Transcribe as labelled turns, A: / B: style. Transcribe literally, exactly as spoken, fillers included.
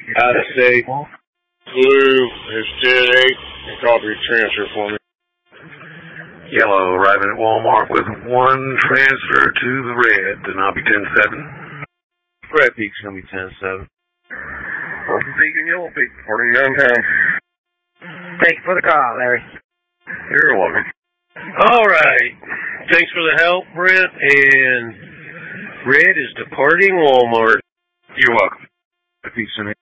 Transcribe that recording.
A: Out of state. Blue is ten eight and copy transfer for me.
B: Yellow arriving at Walmart with one transfer to the red, and I'll be ten seven.
A: Red Peak's going to be ten seven.
B: Purple Peak and Yellow Peak, forty downtown.
C: Thank you for the call, Larry.
B: You're welcome.
D: All right. Thanks for the help, Brent. And Red is departing Walmart.
B: You're welcome.
A: Peak's in